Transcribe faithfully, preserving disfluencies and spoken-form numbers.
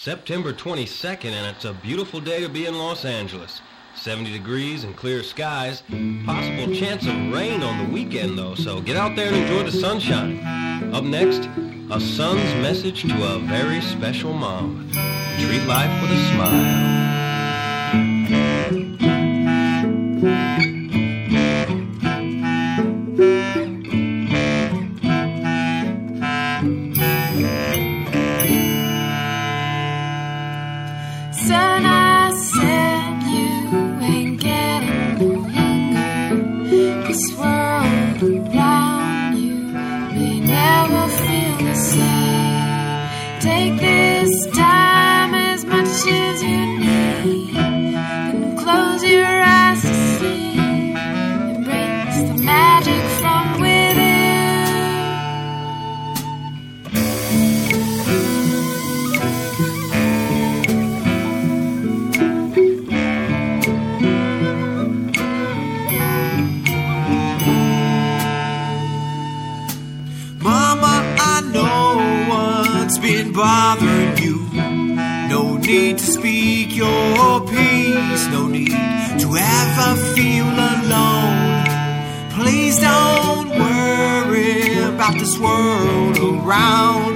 September twenty-second, and it's a beautiful day to be in Los Angeles. seventy degrees and clear skies. Possible chance of rain on the weekend, though, so get out there and enjoy the sunshine. Up next, a son's message to a very special mom. Treat life with a smile. Take this time as much as you need, and close your eyes to see. Embrace the magic from within. Mama, I know what's been bothering you. No need to speak your piece. No need to ever feel alone. Please don't worry about this world around